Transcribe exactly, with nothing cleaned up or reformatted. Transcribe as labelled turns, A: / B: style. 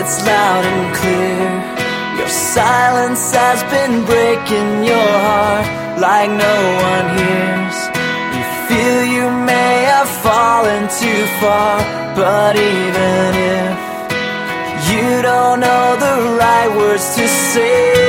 A: it's loud and clear. Your silence has been breaking your heart like no one hears. You feel you may have fallen too far, but even if you don't know the right words to say,